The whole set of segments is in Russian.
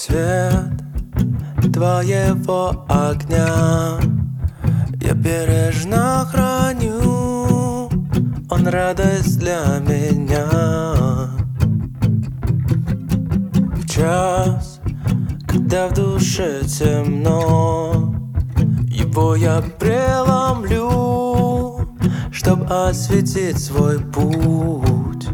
Свет твоего огня я бережно храню, он радость для меня. В час, когда в душе темно, его я преломлю, чтоб осветить свой путь.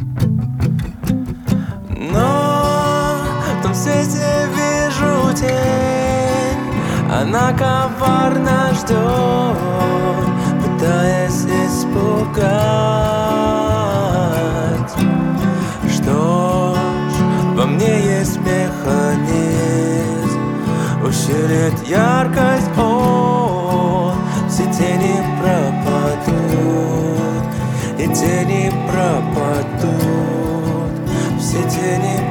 Но в том свете вижу тень, она коварно ждет, пытаясь испугать. Что ж, во мне есть механизм, усилит яркость он, все тени пропадут, и тени пропадут, все тени